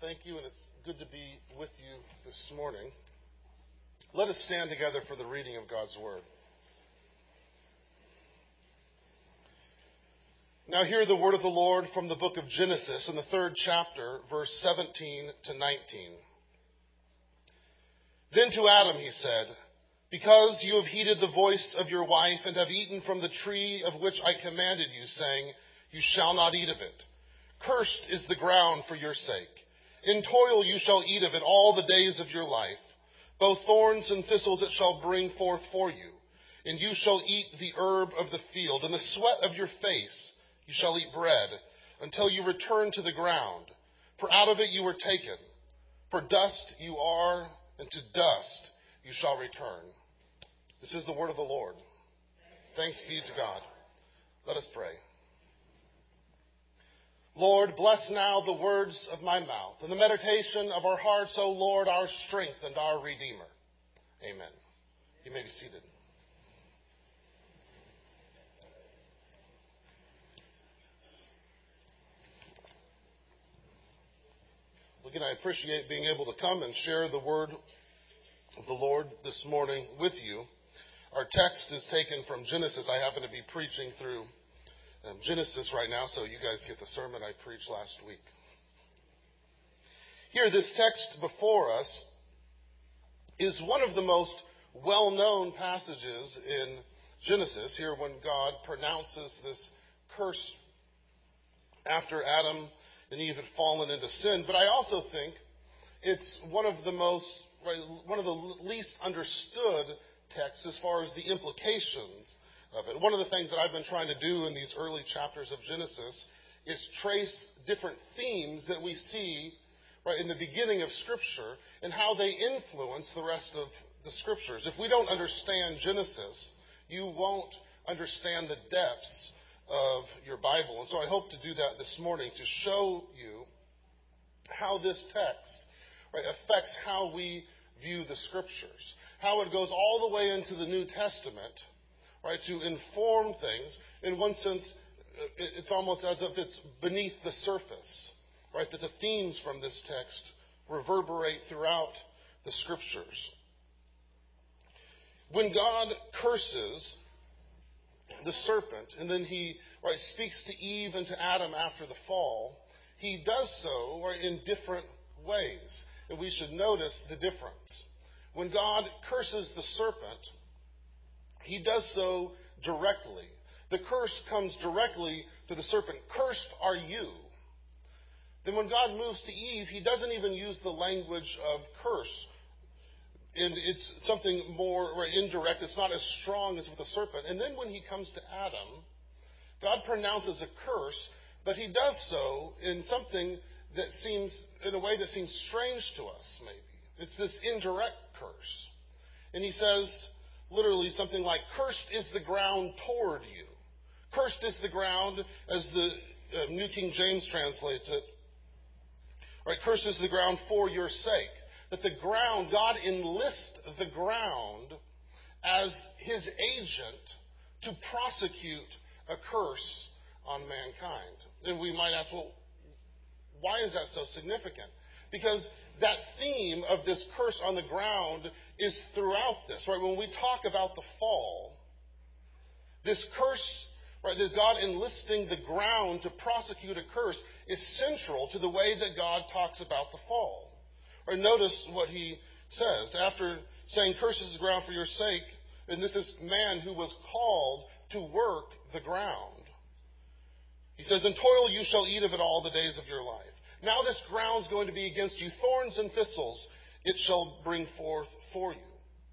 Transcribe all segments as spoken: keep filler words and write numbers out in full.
thank you, and it's good to be with you this morning. Let us stand together for the reading of God's Word. Now hear the word of the Lord from the book of Genesis in the third chapter, verse seventeen to nineteen. Then to Adam he said, "Because you have heeded the voice of your wife and have eaten from the tree of which I commanded you, saying, 'You shall not eat of it.' Cursed is the ground for your sake. In toil you shall eat of it all the days of your life. Both thorns and thistles it shall bring forth for you. And you shall eat the herb of the field. In the sweat of your face you shall eat bread, until you return to the ground. For out of it you were taken. For dust you are, and to dust you shall return." This is the word of the Lord. Thanks be to God. Let us pray. Lord, bless now the words of my mouth and the meditation of our hearts, O Lord, our strength and our Redeemer. Amen. You may be seated. Again, I appreciate being able to come and share the word of the Lord this morning with you. Our text is taken from Genesis. I happen to be preaching through um, Genesis right now, so you guys get the sermon I preached last week. Here, this text before us is one of the most well-known passages in Genesis, here when God pronounces this curse after Adam and Eve had fallen into sin. But I also think it's one of the most, right, one of the least understood texts as far as the implications of it. One of the things that I've been trying to do in these early chapters of Genesis is trace different themes that we see right in the beginning of Scripture and how they influence the rest of the Scriptures. If we don't understand Genesis, you won't understand the depths of your Bible. And so I hope to do that this morning, to show you how this text right, affects how we view the Scriptures, how it goes all the way into the New Testament, right, to inform things. In one sense, it's almost as if it's beneath the surface, right, that the themes from this text reverberate throughout the Scriptures. When God curses the serpent, and then he right, speaks to Eve and to Adam after the fall, he does so right, in different ways. And we should notice the difference. When God curses the serpent, he does so directly. The curse comes directly to the serpent. "Cursed are you." Then when God moves to Eve, he doesn't even use the language of curse. And it's something more right, indirect. It's not as strong as with the serpent. And then when he comes to Adam, God pronounces a curse, but he does so in something that seems, in a way that seems strange to us, maybe. It's this indirect curse. And he says, literally something like, "Cursed is the ground toward you." Cursed is the ground, as the uh, New King James translates it. Right, cursed is the ground for your sake. That the ground, God enlists the ground as his agent to prosecute a curse on mankind. And we might ask, well, why is that so significant? Because that theme of this curse on the ground is throughout this, right? When we talk about the fall, this curse, right, that God enlisting the ground to prosecute a curse is central to the way that God talks about the fall. Or notice what he says. After saying, "Curses the ground for your sake," and this is man who was called to work the ground. He says, "In toil you shall eat of it all the days of your life." Now this ground's going to be against you. Thorns and thistles it shall bring forth for you.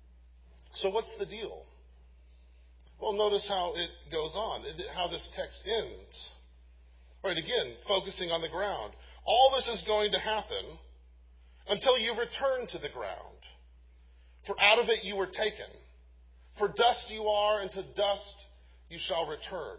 So what's the deal? Well, notice how it goes on, how this text ends. Right, again, focusing on the ground. All this is going to happen until you return to the ground. For out of it you were taken. For dust you are, and to dust you shall return.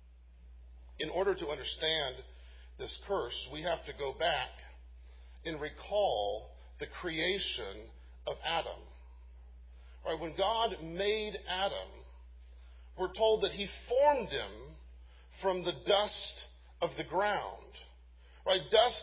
In order to understand this curse, we have to go back and recall the creation of Adam. Right, when God made Adam, we're told that he formed him from the dust of the ground. Right, dust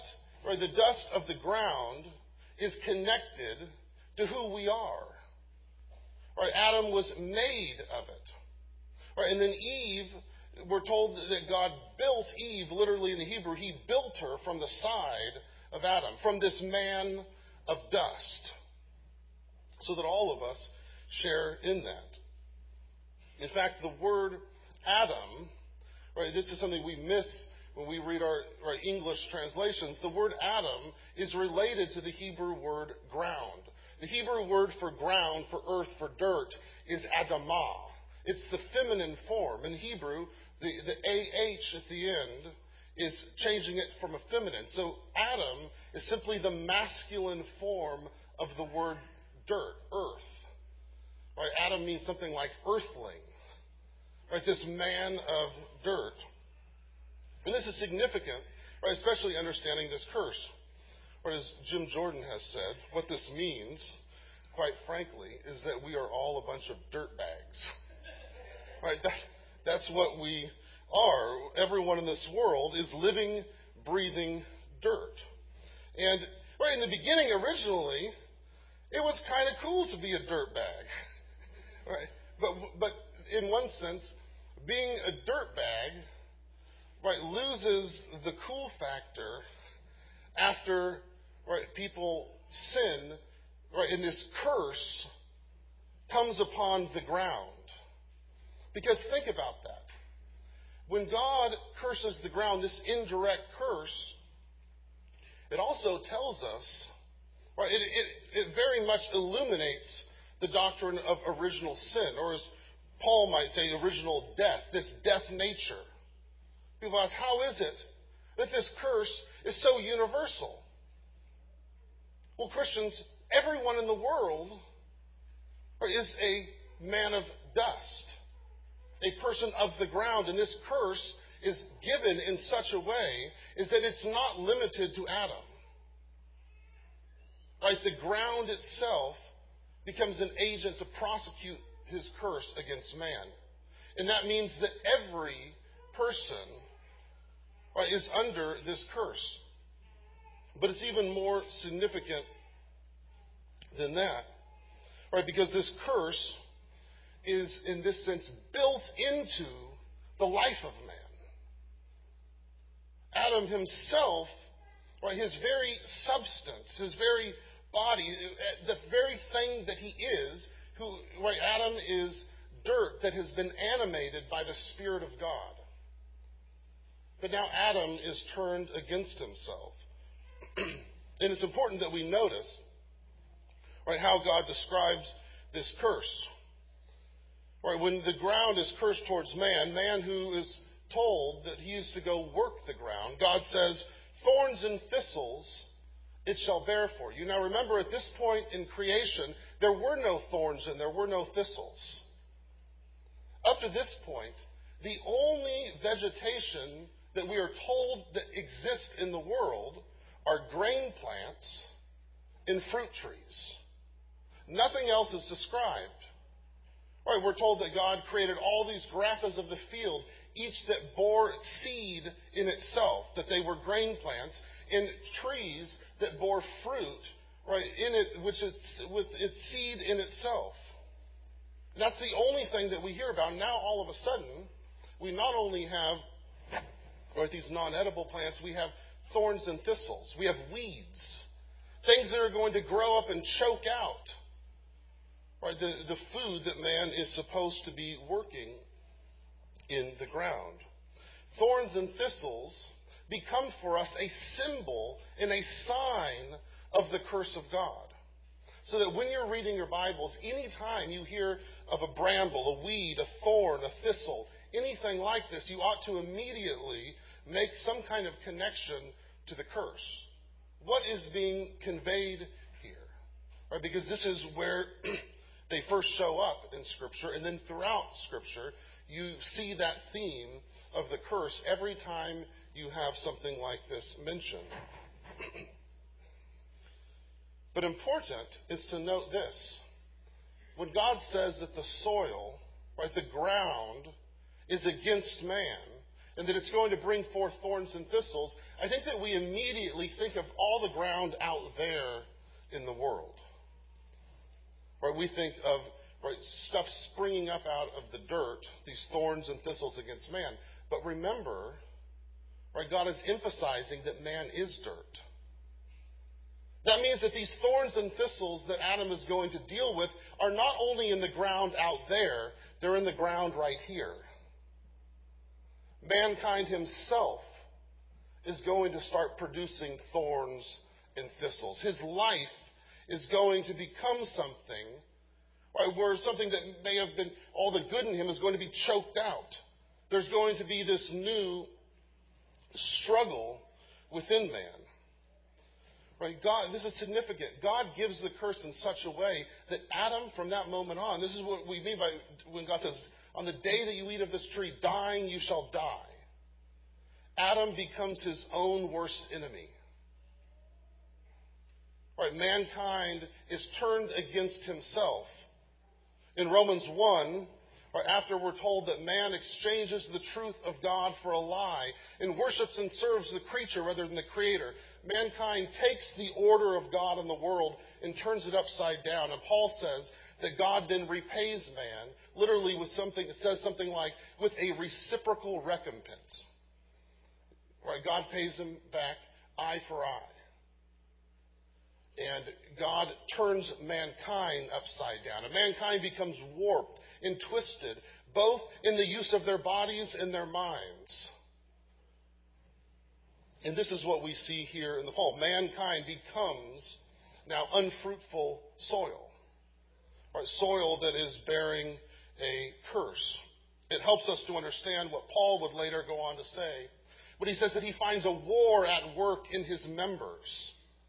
right, the dust of the ground is connected to who we are. Right, Adam was made of it. Right, and then Eve, we're told that God built Eve, literally in the Hebrew, he built her from the side of Adam, from this man of dust, so that all of us share in that. In fact, the word Adam, right, this is something we miss when we read our, our English translations. The word Adam is related to the Hebrew word ground. The Hebrew word for ground, for earth, for dirt, is Adamah. It's the feminine form. In Hebrew, the, the A H at the end is changing it from a feminine. So Adam is simply the masculine form of the word dirt, earth. Right? Adam means something like earthling. Right? This man of dirt. And this is significant, right? Especially understanding this curse. Or as Jim Jordan has said, what this means, quite frankly, is that we are all a bunch of dirt bags. Right? That, that's what we are. Everyone in this world is living, breathing dirt. And right in the beginning, originally, it was kind of cool to be a dirt bag. Right? But but in one sense, being a dirt bag, right, loses the cool factor after, right, people sin, right, and this curse comes upon the ground. Because think about that. When God curses the ground, this indirect curse, it also tells us, right, it, it, it very much illuminates the doctrine of original sin, or as Paul might say, original death, this death nature. People ask, how is it that this curse is so universal? Well, Christians, everyone in the world is a man of dust, a person of the ground, and this curse is given in such a way is that it's not limited to Adam. Right? The ground itself becomes an agent to prosecute his curse against man. And that means that every person, right, is under this curse. But it's even more significant than that, right? Because this curse is, in this sense, built into the life of man. Adam himself, right, his very substance, his very body, the very thing that he is, who, right, Adam is dirt that has been animated by the Spirit of God. But now Adam is turned against himself. And it's important that we notice, right, how God describes this curse. Right, when the ground is cursed towards man, man who is told that he is to go work the ground, God says, thorns and thistles it shall bear for you. Now remember, at this point in creation, there were no thorns and there were no thistles. Up to this point, the only vegetation that we are told that exists in the world are grain plants and fruit trees. Nothing else is described. Right, we're told that God created all these grasses of the field, each that bore seed in itself, that they were grain plants, and trees that bore fruit, right, in it, which it's with its seed in itself. And that's the only thing that we hear about. Now, all of a sudden, we not only have, right, these non-edible plants, we have thorns and thistles. We have weeds, things that are going to grow up and choke out, right, the, the food that man is supposed to be working in the ground. Thorns and thistles become for us a symbol and a sign of the curse of God. So that when you're reading your Bibles, anytime you hear of a bramble, a weed, a thorn, a thistle, anything like this, you ought to immediately make some kind of connection to the curse. What is being conveyed here? Right? Because this is where they first show up in Scripture, and then throughout Scripture, you see that theme of the curse every time you have something like this mentioned. But important is to note this. When God says that the soil, right, the ground, is against man, and that it's going to bring forth thorns and thistles, I think that we immediately think of all the ground out there in the world. Right? We think of right, stuff springing up out of the dirt, these thorns and thistles against man. But remember, right, God is emphasizing that man is dirt. That means that these thorns and thistles that Adam is going to deal with are not only in the ground out there, they're in the ground right here. Mankind himself is going to start producing thorns and thistles. His life is going to become something, right, where something that may have been, all the good in him is going to be choked out. There's going to be this new struggle within man. Right? God, this is significant. God gives the curse in such a way that Adam, from that moment on, this is what we mean by when God says, on the day that you eat of this tree, dying you shall die. Adam becomes his own worst enemy. Right? Mankind is turned against himself. In Romans one, right, after we're told that man exchanges the truth of God for a lie and worships and serves the creature rather than the Creator, mankind takes the order of God in the world and turns it upside down. And Paul says that God then repays man, literally with something, it says something like, with a reciprocal recompense. Right? God pays him back eye for eye. And God turns mankind upside down. And mankind becomes warped and twisted, both in the use of their bodies and their minds. And this is what we see here in the fall. Mankind becomes now unfruitful soil. Right? Soil that is bearing a curse. It helps us to understand what Paul would later go on to say. But he says that he finds a war at work in his members.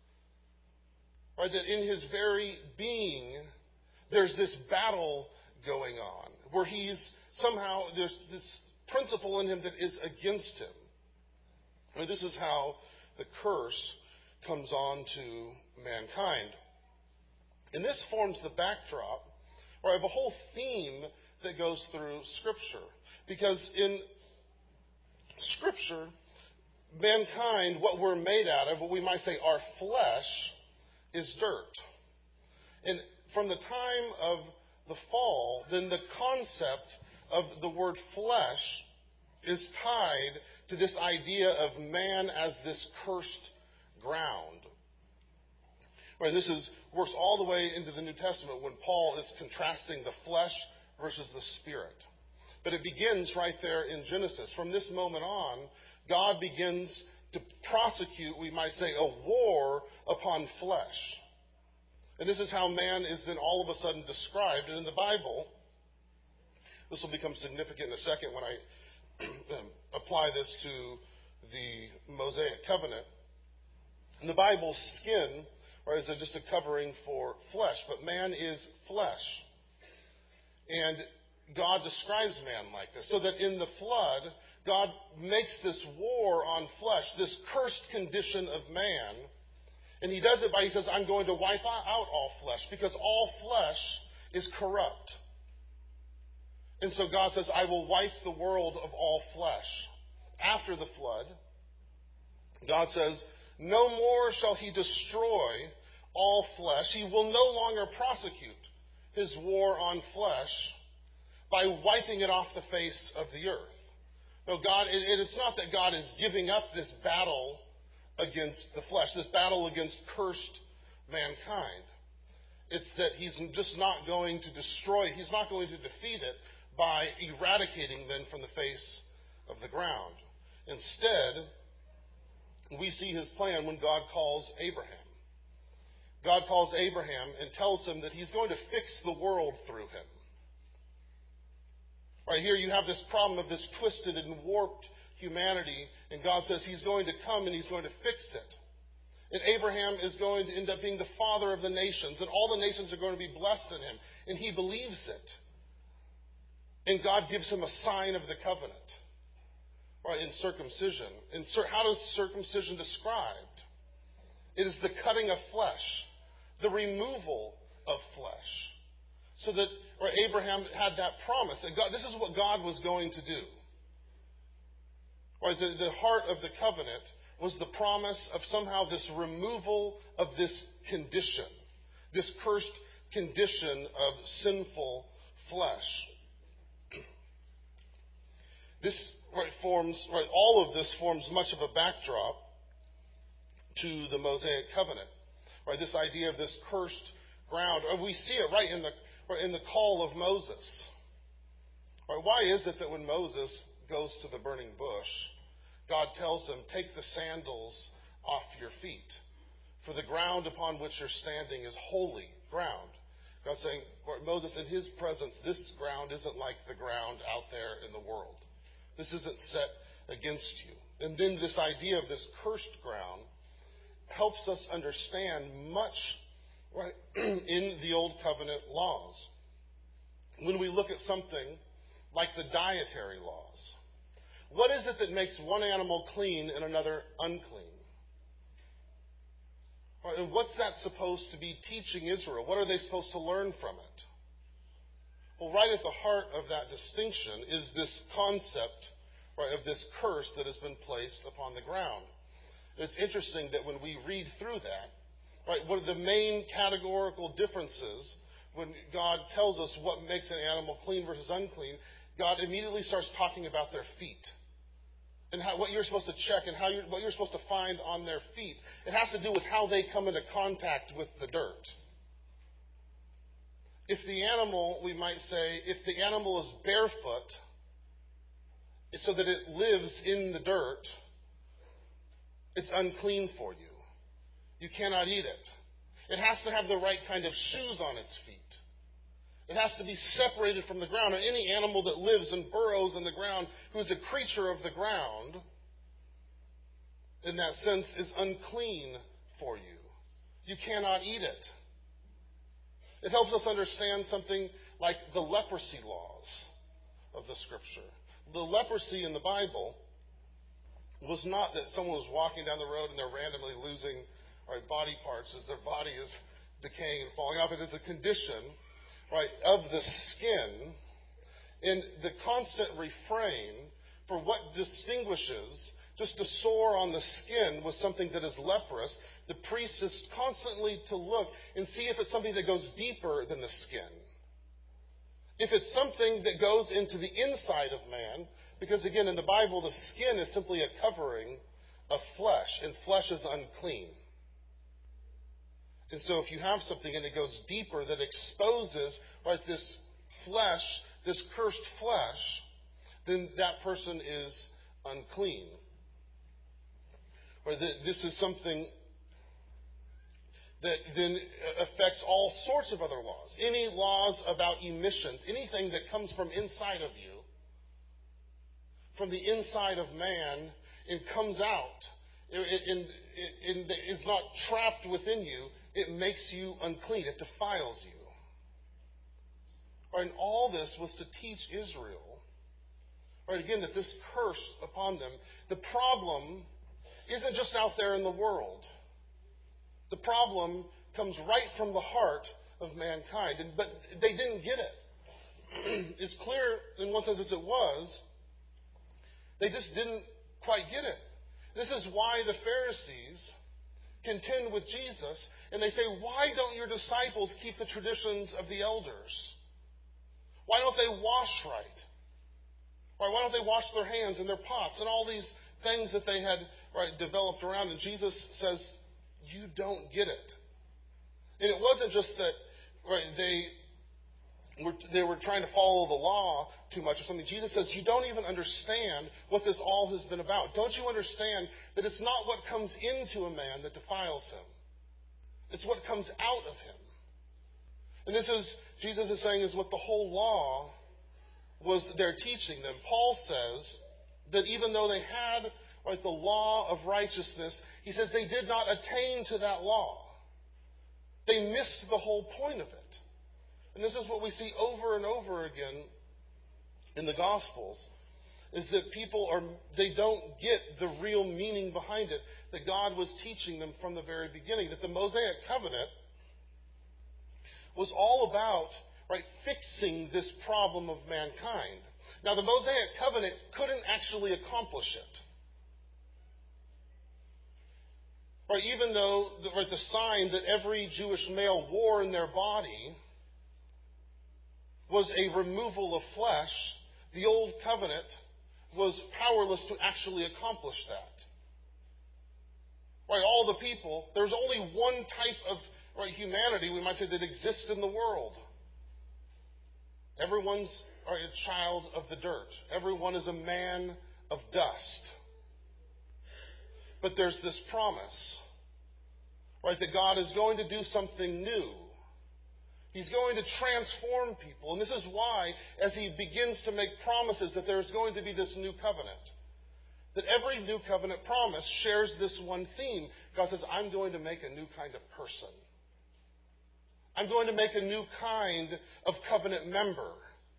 Right? That in his very being, there's this battle going on, where he's somehow, there's this principle in him that is against him. I mean, this is how the curse comes on to mankind. And this forms the backdrop, or I have a whole theme that goes through Scripture. Because in Scripture, mankind, what we're made out of, what we might say our flesh, is dirt. And from the time of the fall, then the concept of the word flesh is tied to this idea of man as this cursed ground. Right, this is works all the way into the New Testament when Paul is contrasting the flesh versus the spirit. But it begins right there in Genesis. From this moment on, God begins to prosecute, we might say, a war upon flesh. And this is how man is then all of a sudden described. And in the Bible, this will become significant in a second when I apply this to the Mosaic covenant. In the Bible, skin, or is just a covering for flesh, but man is flesh. And God describes man like this, so that in the flood, God makes this war on flesh, this cursed condition of man. And he does it by, he says, I'm going to wipe out all flesh, because all flesh is corrupt. And so God says, I will wipe the world of all flesh. After the flood, God says, no more shall he destroy all flesh. He will no longer prosecute his war on flesh by wiping it off the face of the earth. No, God, it, it's not that God is giving up this battle against the flesh, this battle against cursed mankind. It's that he's just not going to destroy, he's not going to defeat it by eradicating men from the face of the ground. Instead, we see his plan when God calls Abraham. God calls Abraham and tells him that he's going to fix the world through him. Right here you have this problem of this twisted and warped humanity, and God says he's going to come and he's going to fix it. And Abraham is going to end up being the father of the nations, and all the nations are going to be blessed in him. And he believes it. And God gives him a sign of the covenant, right, in circumcision. And how does circumcision described? It is the cutting of flesh, the removal of flesh. So that right, Abraham had that promise that God, this is what God was going to do. Right, the, the heart of the covenant, was the promise of somehow this removal of this condition, this cursed condition of sinful flesh. This right, forms, right, all of this forms much of a backdrop to the Mosaic covenant. Right, this idea of this cursed ground. We see it right in the right, in the call of Moses. Right, why is it that when Moses goes to the burning bush, God tells him, take the sandals off your feet, for the ground upon which you're standing is holy ground. God's saying, Moses, in his presence, this ground isn't like the ground out there in the world. This isn't set against you. And then this idea of this cursed ground helps us understand much right, in the Old Covenant laws. When we look at something like the dietary laws, what is it that makes one animal clean and another unclean? Right, and what's that supposed to be teaching Israel? What are they supposed to learn from it? Well, right at the heart of that distinction is this concept right, of this curse that has been placed upon the ground. It's interesting that when we read through that, right, one of the main categorical differences when God tells us what makes an animal clean versus unclean, God immediately starts talking about their feet and how, what you're supposed to check and how you're, what you're supposed to find on their feet. It has to do with how they come into contact with the dirt. If the animal, we might say, if the animal is barefoot, so that it lives in the dirt, it's unclean for you. You cannot eat it. It has to have the right kind of shoes on its feet. It has to be separated from the ground. And any animal that lives and burrows in the ground, who is a creature of the ground, in that sense, is unclean for you. You cannot eat it. It helps us understand something like the leprosy laws of the Scripture. The leprosy in the Bible was not that someone was walking down the road and they're randomly losing right, body parts as their body is decaying and falling off. It is a condition right, of the skin, and the constant refrain for what distinguishes just a sore on the skin with something that is leprous. The priest is constantly to look and see if it's something that goes deeper than the skin. If it's something that goes into the inside of man, because again, in the Bible, the skin is simply a covering of flesh, and flesh is unclean. And so if you have something and it goes deeper that exposes right, this flesh, this cursed flesh, then that person is unclean. Or that this is something that then affects all sorts of other laws. Any laws about emissions, anything that comes from inside of you, from the inside of man, and comes out, and is not trapped within you, it makes you unclean. It defiles you. Right, and all this was to teach Israel, right, again, that this curse upon them, the problem isn't just out there in the world. The problem comes right from the heart of mankind. And, but they didn't get it. It's clear in one sense as it was, they just didn't quite get it. This is why the Pharisees contend with Jesus, and they say, why don't your disciples keep the traditions of the elders? Why don't they wash right? Right? Why don't they wash their hands and their pots and all these things that they had right, developed around? And Jesus says, you don't get it. And it wasn't just that right, they were, they were trying to follow the law too much or something. Jesus says, you don't even understand what this all has been about. Don't you understand that it's not what comes into a man that defiles him? It's what comes out of him. And this is, Jesus is saying, is what the whole law was they're teaching them. Paul says that even though they had right, the law of righteousness, he says they did not attain to that law. They missed the whole point of it. And this is what we see over and over again in the Gospels, is that people are, they don't get the real meaning behind it that God was teaching them from the very beginning. That the Mosaic covenant was all about, right, fixing this problem of mankind. Now, the Mosaic covenant couldn't actually accomplish it. Right, even though the, right, the sign that every Jewish male wore in their body was a removal of flesh, the old covenant was powerless to actually accomplish that. Right, all the people, there's only one type of right, humanity, we might say, that exists in the world. Everyone's right, a child of the dirt. Everyone is a man of dust. But there's this promise, right, that God is going to do something new. He's going to transform people. And this is why, as he begins to make promises that there's going to be this new covenant, that every new covenant promise shares this one theme. God says, I'm going to make a new kind of person. I'm going to make a new kind of covenant member.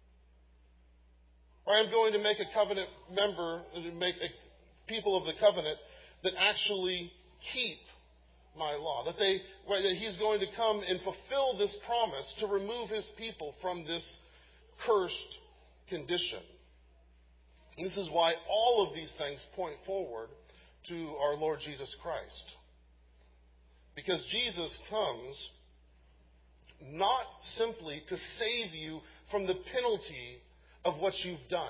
Or I'm going to make a covenant member, make a people of the covenant that actually keep my law. That they, right, that he's going to come and fulfill this promise to remove his people from this cursed condition. And this is why all of these things point forward to our Lord Jesus Christ. Because Jesus comes not simply to save you from the penalty of what you've done.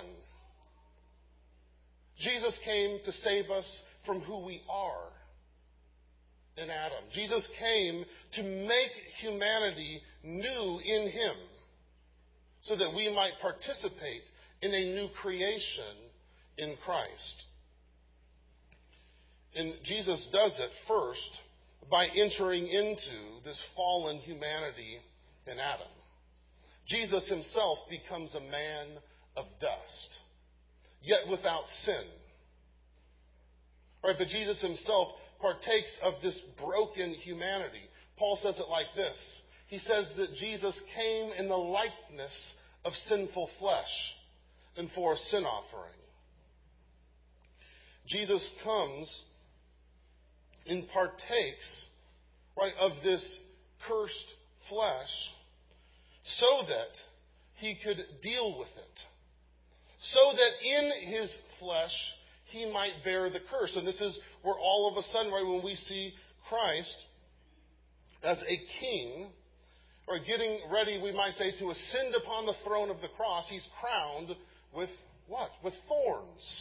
Jesus came to save us from who we are in Adam. Jesus came to make humanity new in him so that we might participate in a new creation in Christ. And Jesus does it first by entering into this fallen humanity in Adam. Jesus himself becomes a man of dust, yet without sin. Right, but Jesus himself partakes of this broken humanity. Paul says it like this. He says that Jesus came in the likeness of sinful flesh and for a sin offering. Jesus comes and partakes, right, of this cursed flesh so that he could deal with it. So that in his flesh he might bear the curse. And this is where all of a sudden, right, when we see Christ as a king, or getting ready, we might say, to ascend upon the throne of the cross, he's crowned with what? With thorns.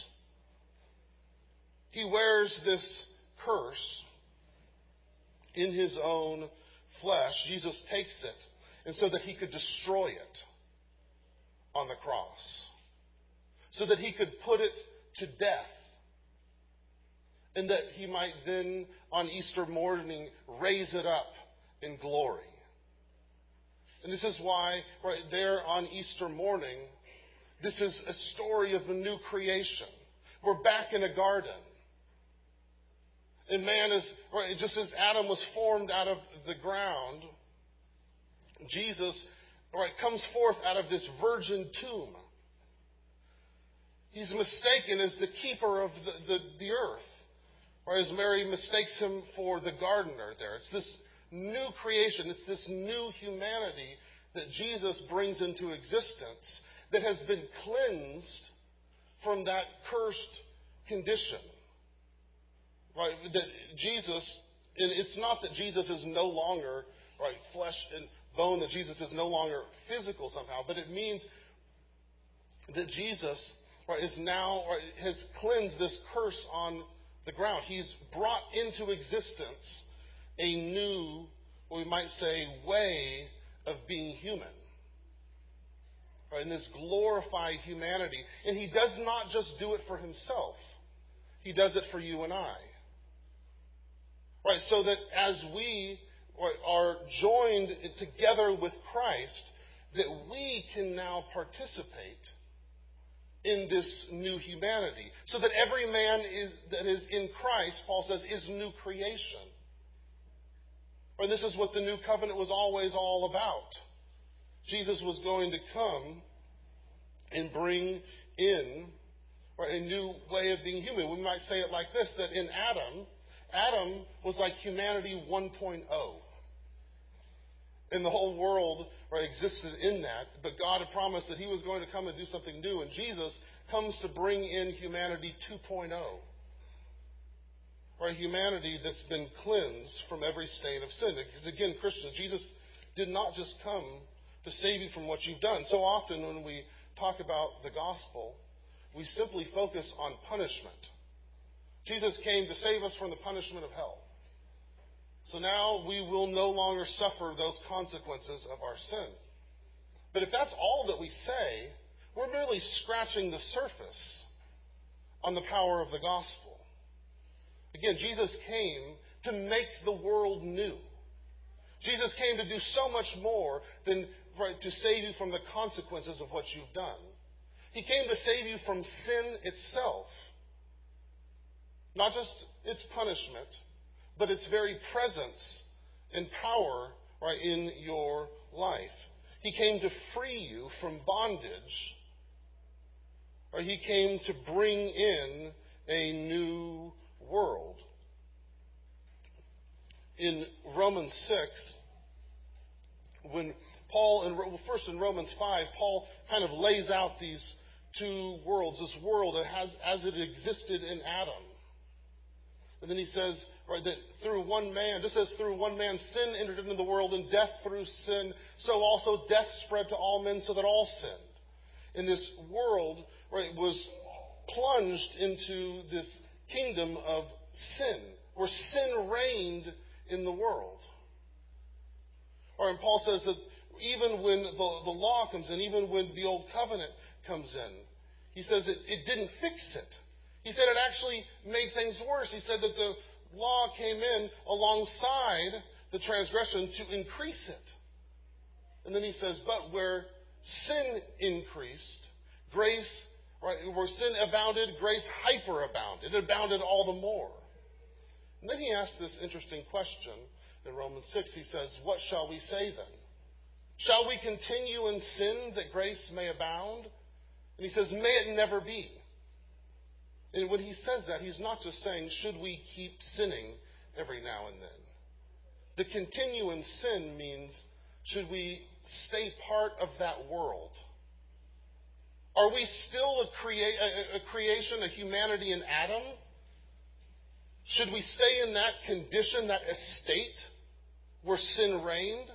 He wears this curse in his own flesh. Jesus takes it, and so that he could destroy it on the cross. So that he could put it to death. And that he might then, on Easter morning, raise it up in glory. And this is why, right there on Easter morning, this is a story of a new creation. We're back in a garden. And man is, right, just as Adam was formed out of the ground, Jesus, right, comes forth out of this virgin tomb. He's mistaken as the keeper of the, the, the earth. Or as Mary mistakes him for the gardener there. It's this new creation. It's this new humanity that Jesus brings into existence that has been cleansed from that cursed condition. Right? That Jesus, and it's not that Jesus is no longer, right, flesh and bone, that Jesus is no longer physical somehow, but it means that Jesus, right, is now, right, has cleansed this curse on the ground. He's brought into existence a new, we might say, way of being human. Right, in this glorified humanity. And he does not just do it for himself. He does it for you and I. Right, so that as we are joined together with Christ, that we can now participate in this new humanity. So that every man is, that is in Christ, Paul says, is new creation. Or this is what the new covenant was always all about. Jesus was going to come and bring in, right, a new way of being human. We might say it like this, that in Adam, Adam was like humanity one point oh. And the whole world, right, existed in that. But God had promised that he was going to come and do something new. And Jesus comes to bring in humanity two point oh. or a humanity that's been cleansed from every stain of sin. Because again, Christians, Jesus did not just come to save you from what you've done. So often when we talk about the gospel, we simply focus on punishment. Jesus came to save us from the punishment of hell. So now we will no longer suffer those consequences of our sin. But if that's all that we say, we're merely scratching the surface on the power of the gospel. Again, Jesus came to make the world new. Jesus came to do so much more than right, to save you from the consequences of what you've done. He came to save you from sin itself. Not just its punishment, but its very presence and power right, in your life. He came to free you from bondage. Or he came to bring in a new world. In Romans six, when Paul, in, well, first in Romans five, Paul kind of lays out these two worlds, this world has, as it existed in Adam. And then he says, right, that through one man, just as through one man sin entered into the world, and death through sin, so also death spread to all men, so that all sinned. And this world, right, was plunged into this kingdom of sin, where sin reigned in the world. Or and Paul says that even when the, the law comes in, even when the old covenant comes in, he says it, it didn't fix it. He said it actually made things worse. He said that the law came in alongside the transgression to increase it. And then he says, but where sin increased, grace, right, where sin abounded, grace hyperabounded. It abounded all the more. And then he asks this interesting question in Romans six. He says, what shall we say then? Shall we continue in sin that grace may abound? And he says, may it never be. And when he says that, he's not just saying, should we keep sinning every now and then? The continue in sin means, should we stay part of that world? Are we still a, crea- a, a creation, a humanity in Adam? Should we stay in that condition, that estate where sin reigned?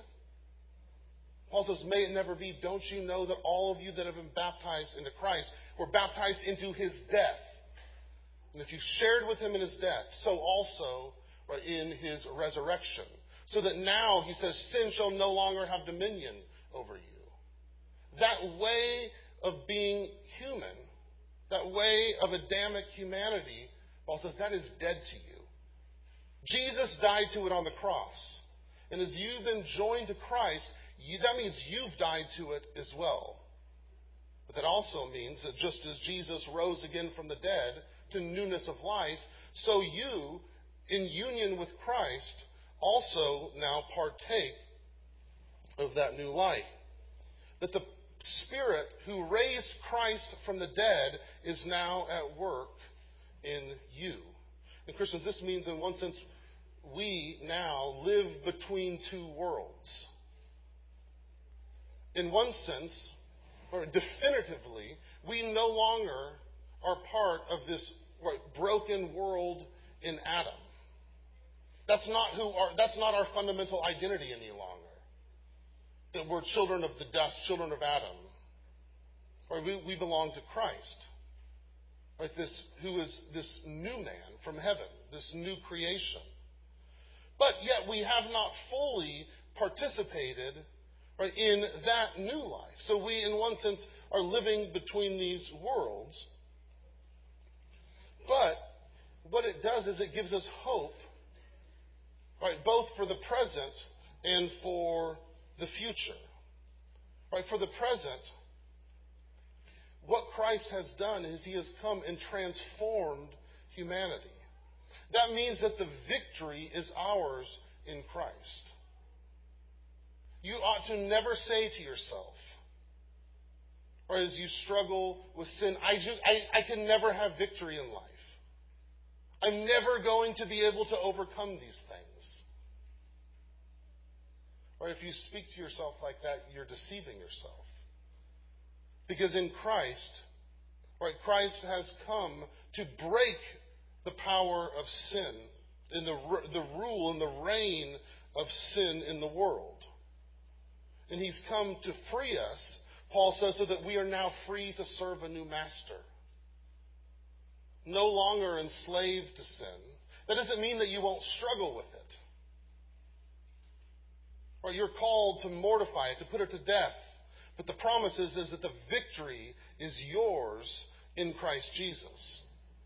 Paul says, may it never be. Don't you know that all of you that have been baptized into Christ were baptized into his death? And if you shared with him in his death, so also right, in his resurrection. So that now, he says, sin shall no longer have dominion over you. That way of being human, that way of Adamic humanity, Paul says, that is dead to you. Jesus died to it on the cross. And as you've been joined to Christ, you, that means you've died to it as well. But that also means that just as Jesus rose again from the dead to newness of life, so you, in union with Christ, also now partake of that new life. That the Spirit who raised Christ from the dead is now at work in you. And Christians, this means in one sense, we now live between two worlds. In one sense, or definitively, we no longer are part of this right, broken world in Adam. That's not who our, that's not our fundamental identity any longer. That we're children of the dust, children of Adam. Or we, we belong to Christ. Right, this who is this new man from heaven, this new creation. But yet we have not fully participated right, in that new life. So we, in one sense, are living between these worlds. But what it does is it gives us hope, right, both for the present and for the future. Right, for the present, what Christ has done is he has come and transformed humanity. That means that the victory is ours in Christ. You ought to never say to yourself, or as you struggle with sin, I, just, I, I can never have victory in life. I'm never going to be able to overcome these things. Or if you speak to yourself like that, you're deceiving yourself. Because in Christ, right, Christ has come to break the power of sin in the, the rule and the reign of sin in the world. And he's come to free us, Paul says, so that we are now free to serve a new master. No longer enslaved to sin. That doesn't mean that you won't struggle with it. Or you're called to mortify it, to put it to death. But the promise is, is that the victory is yours in Christ Jesus.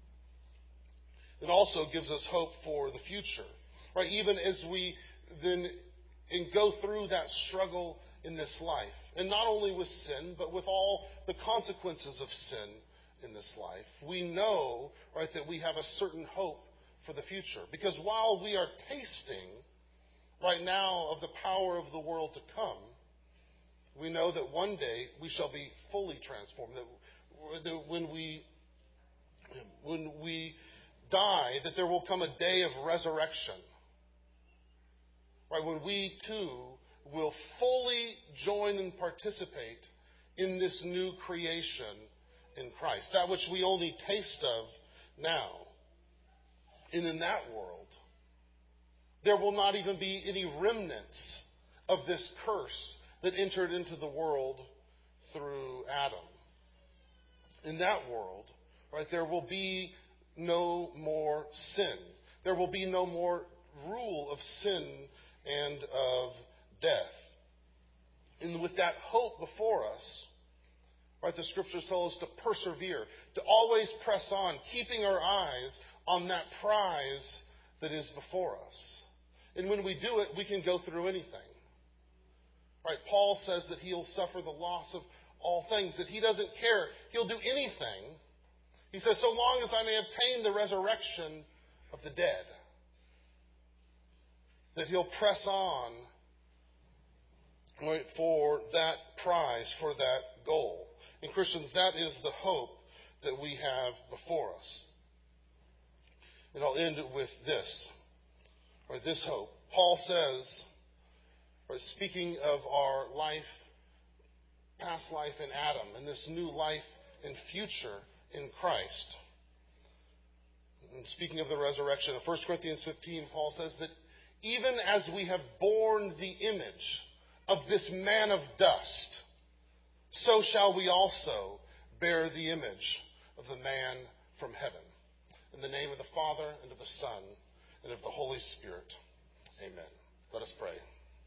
It also gives us hope for the future. Right? Even as we then and go through that struggle in this life. And not only with sin, but with all the consequences of sin in this life. We know, right, that we have a certain hope for the future. Because while we are tasting right now of the power of the world to come, we know that one day we shall be fully transformed. That when we when we die, that there will come a day of resurrection. Right, when we too will fully join and participate in this new creation in Christ. That which we only taste of now. And in that world, there will not even be any remnants of this curse that entered into the world through Adam. In that world, right, there will be no more sin. There will be no more rule of sin and of death. And with that hope before us, right, the Scriptures tell us to persevere, to always press on, keeping our eyes on that prize that is before us. And when we do it, we can go through anything. Right? Paul says that he'll suffer the loss of all things, that he doesn't care. He'll do anything. He says, so long as I may obtain the resurrection of the dead. That he'll press on, right, for that prize, for that goal. And Christians, that is the hope that we have before us. And I'll end with this, or this hope. Paul says, or speaking of our life, past life in Adam, and this new life and future in Christ. And speaking of the resurrection, in First Corinthians fifteen, Paul says that even as we have borne the image of this man of dust, so shall we also bear the image of the man from heaven. In the name of the Father, and of the Son, and of the Holy Spirit. Amen. Let us pray.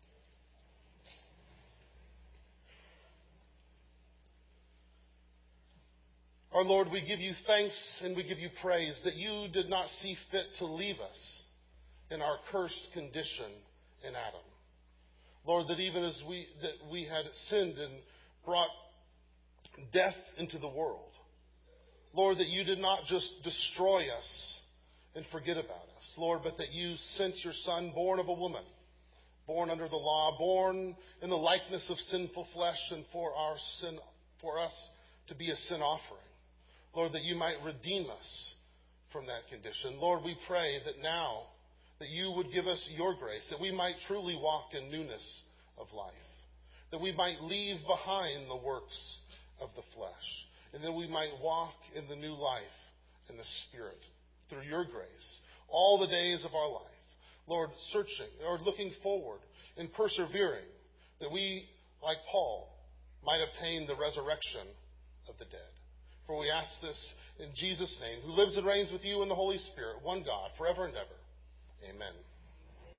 Our Lord, we give you thanks and we give you praise that you did not see fit to leave us in our cursed condition in Adam. Lord, that even as we that we had sinned and brought death into the world, Lord, that you did not just destroy us and forget about us, Lord, but that you sent your Son, born of a woman, born under the law, born in the likeness of sinful flesh, and for our sin, for us to be a sin offering. Lord, that you might redeem us from that condition. Lord, we pray that now that you would give us your grace, that we might truly walk in newness of life, that we might leave behind the works of the flesh, and that we might walk in the new life in the Spirit through your grace all the days of our life. Lord, searching or looking forward and persevering, that we, like Paul, might obtain the resurrection of the dead. For we ask this in Jesus' name, who lives and reigns with you in the Holy Spirit, one God, forever and ever. Amen.